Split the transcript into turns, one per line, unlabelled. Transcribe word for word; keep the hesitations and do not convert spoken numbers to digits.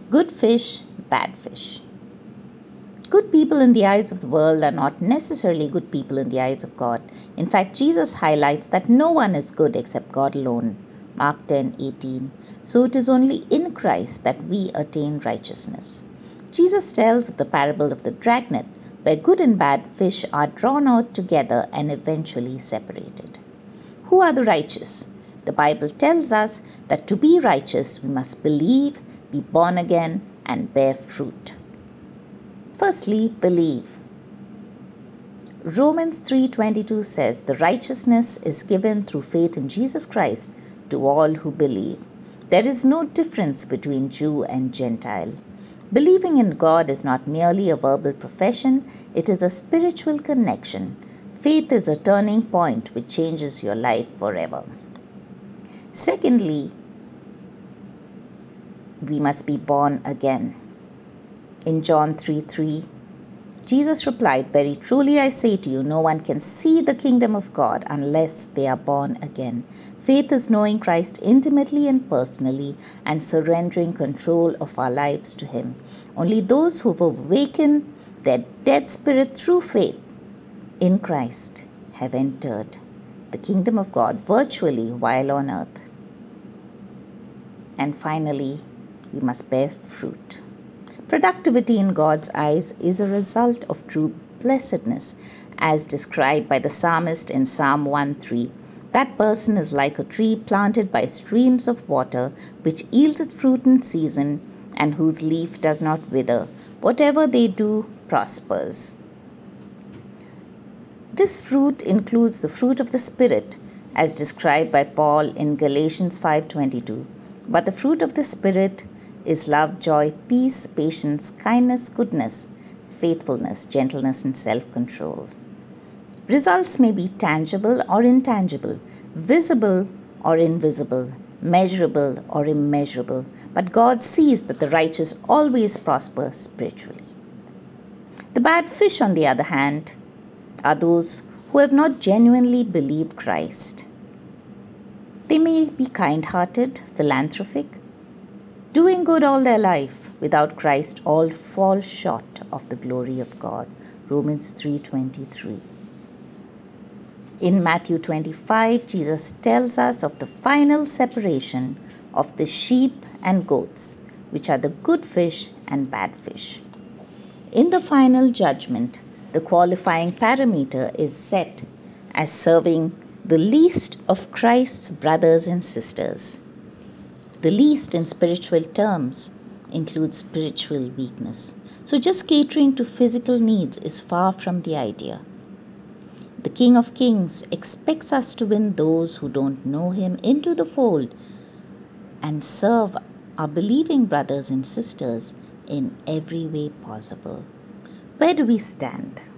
Good fish, bad fish. Good people in the eyes of the world are not necessarily good people in the eyes of God. In fact, Jesus highlights that no one is good except God alone. Mark ten eighteen. So it is only in Christ that we attain righteousness. Jesus tells of the parable of the dragnet, where good and bad fish are drawn out together and eventually separated. Who are the righteous? The Bible tells us that to be righteous, we must believe, be born again, and bear fruit. Firstly, believe. Romans three twenty-two says, "The righteousness is given through faith in Jesus Christ to all who believe." There is no difference between Jew and Gentile. Believing in God is not merely a verbal profession, it is a spiritual connection. Faith is a turning point which changes your life forever. Secondly, we must be born again. In John three three, Jesus replied, "Very truly I say to you, no one can see the kingdom of God unless they are born again." Faith is knowing Christ intimately and personally and surrendering control of our lives to Him. Only those who've awakened their dead spirit through faith in Christ have entered the kingdom of God virtually while on earth. And finally, we must bear fruit. Productivity in God's eyes is a result of true blessedness, as described by the psalmist in Psalm one three. That person is like a tree planted by streams of water, which yields its fruit in season, and whose leaf does not wither. Whatever they do prospers. This fruit includes the fruit of the Spirit, as described by Paul in Galatians five twenty-two. But the fruit of the Spirit is love, joy, peace, patience, kindness, goodness, faithfulness, gentleness, and self-control. Results may be tangible or intangible, visible or invisible, measurable or immeasurable, but God sees that the righteous always prosper spiritually. The bad fish, on the other hand, are those who have not genuinely believed Christ. They may be kind-hearted, philanthropic, doing good all their life. Without Christ, all fall short of the glory of God. Romans three twenty-three. In Matthew twenty-five, Jesus tells us of the final separation of the sheep and goats, which are the good fish and bad fish. In the final judgment, the qualifying parameter is set as serving the least of Christ's brothers and sisters. The least in spiritual terms includes spiritual weakness. So just catering to physical needs is far from the idea. The King of Kings expects us to win those who don't know Him into the fold and serve our believing brothers and sisters in every way possible. Where do we stand?